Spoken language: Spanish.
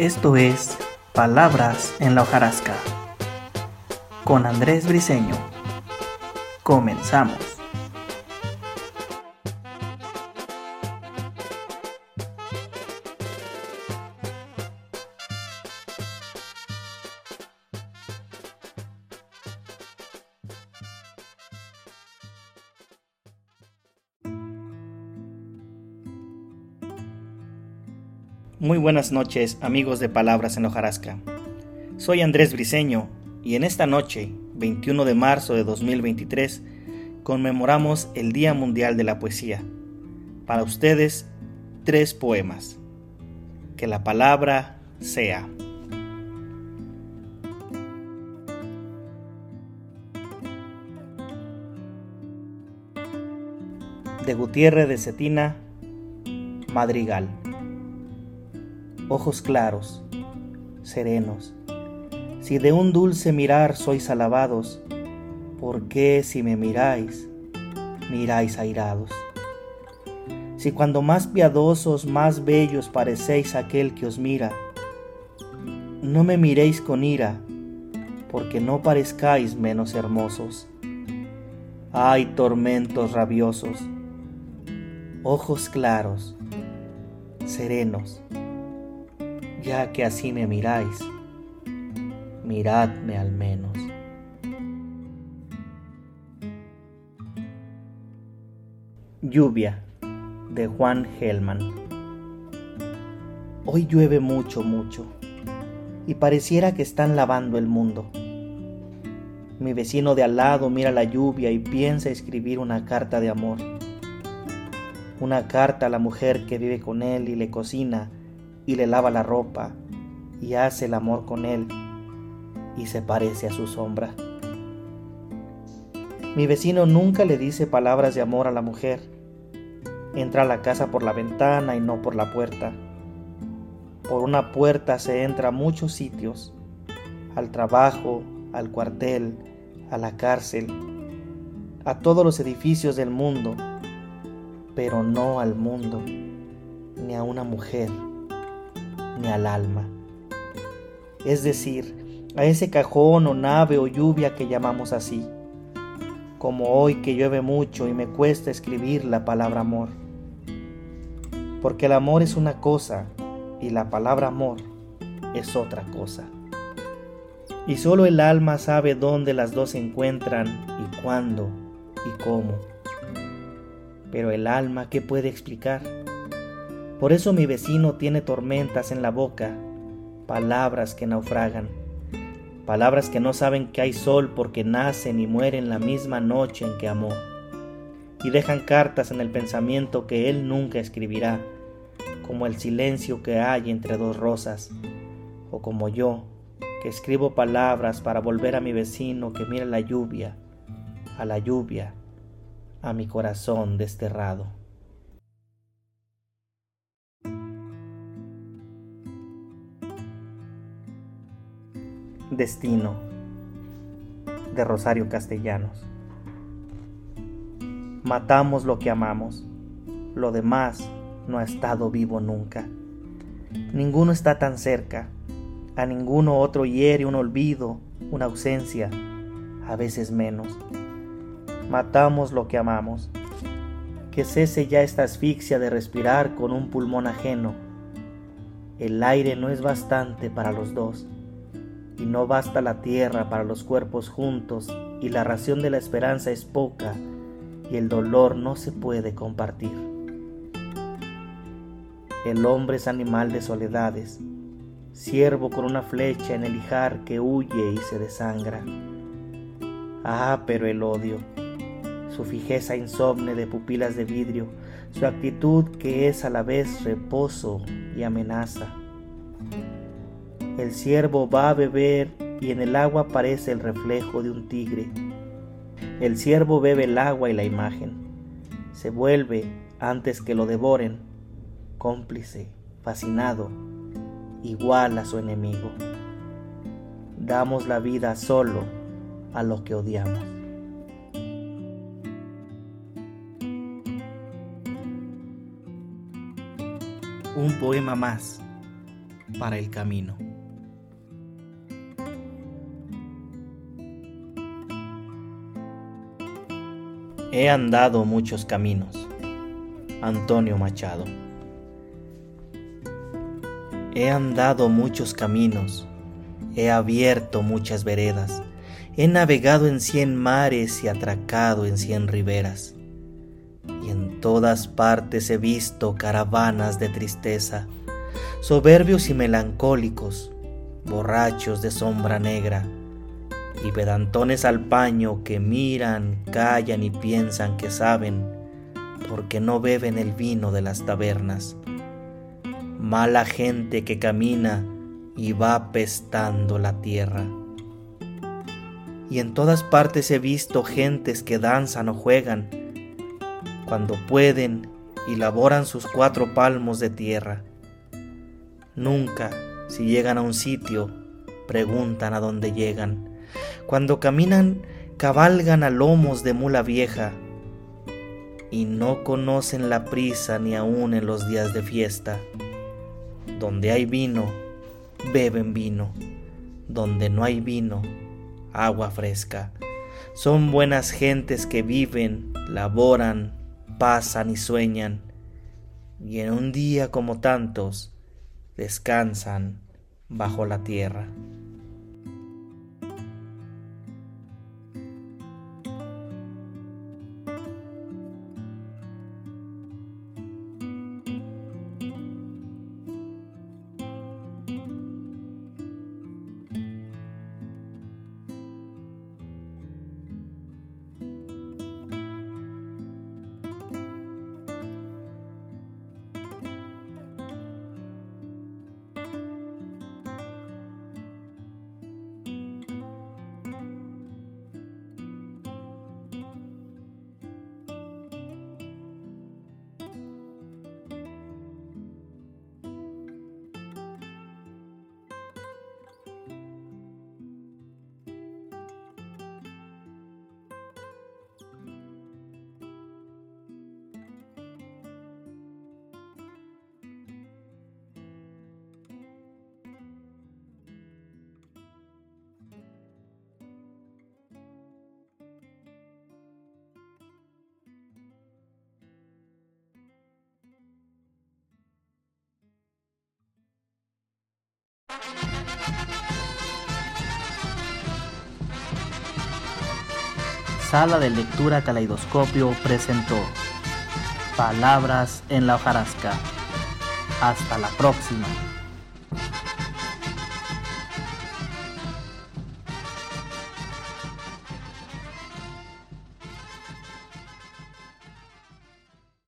Esto es Palabras en la hojarasca con Andrés Briceño. Comenzamos. Muy buenas noches, amigos de Palabras en la hojarasca. Soy Andrés Briceño y en esta noche, 21 de marzo de 2023, conmemoramos el Día Mundial de la Poesía. Para ustedes, 3 poemas. Que la palabra sea. De Gutiérrez de Cetina, Madrigal. Ojos claros, serenos, si de un dulce mirar sois alabados, ¿por qué si me miráis, miráis airados? Si cuando más piadosos, más bellos parecéis aquel que os mira, no me miréis con ira, porque no parezcáis menos hermosos. ¡Ay, tormentos rabiosos! Ojos claros, serenos, ya que así me miráis, miradme al menos. Lluvia, de Juan Gelman. Hoy llueve mucho, y pareciera que están lavando el mundo. Mi vecino de al lado mira la lluvia y piensa escribir una carta de amor. Una carta a la mujer que vive con él y le cocina, y le lava la ropa, y hace el amor con él, y se parece a su sombra. Mi vecino nunca le dice palabras de amor a la mujer. Entra a la casa por la ventana y no por la puerta. Por una puerta se entra a muchos sitios, al trabajo, al cuartel, a la cárcel, a todos los edificios del mundo, pero no al mundo, ni a una mujer, ni al alma. Es decir, a ese cajón o nave o lluvia que llamamos así, como hoy que llueve mucho y me cuesta escribir la palabra amor. Porque el amor es una cosa y la palabra amor es otra cosa. Y solo el alma sabe dónde las dos se encuentran y cuándo y cómo. Pero el alma, ¿qué puede explicar? Por eso mi vecino tiene tormentas en la boca, palabras que naufragan, palabras que no saben que hay sol porque nacen y mueren la misma noche en que amó, y dejan cartas en el pensamiento que él nunca escribirá, como el silencio que hay entre dos rosas, o como yo, que escribo palabras para volver a mi vecino que mira la lluvia, a mi corazón desterrado. Destino, de Rosario Castellanos. Matamos lo que amamos, lo demás no ha estado vivo nunca. Ninguno está tan cerca, a ninguno otro hiere un olvido, una ausencia, a veces menos. Matamos lo que amamos, que cese ya esta asfixia de respirar con un pulmón ajeno. El aire no es bastante para los dos. Y no basta la tierra para los cuerpos juntos, y la ración de la esperanza es poca, y el dolor no se puede compartir. El hombre es animal de soledades, ciervo con una flecha en el ijar que huye y se desangra. Ah, pero el odio, su fijeza insomne de pupilas de vidrio, su actitud que es a la vez reposo y amenaza. El ciervo va a beber y en el agua aparece el reflejo de un tigre. El ciervo bebe el agua y la imagen. Se vuelve, antes que lo devoren, cómplice, fascinado, igual a su enemigo. Damos la vida solo a lo que odiamos. Un poema más para el camino. He andado muchos caminos. Antonio Machado. He andado muchos caminos, he abierto muchas veredas, he navegado en 100 mares y atracado en 100 riberas, y en todas partes he visto caravanas de tristeza, soberbios y melancólicos, borrachos de sombra negra, y pedantones al paño que miran, callan y piensan que saben, porque no beben el vino de las tabernas. Mala gente que camina y va apestando la tierra. Y en todas partes he visto gentes que danzan o juegan, cuando pueden y laboran sus 4 palmos de tierra. Nunca, si llegan a un sitio, preguntan a dónde llegan. Cuando caminan, cabalgan a lomos de mula vieja, y no conocen la prisa ni aun en los días de fiesta. Donde hay vino, beben vino. Donde no hay vino, agua fresca. Son buenas gentes que viven, laboran, pasan y sueñan. Y en un día como tantos, descansan bajo la tierra. Sala de Lectura Caleidoscopio presentó Palabras en la hojarasca. Hasta la próxima.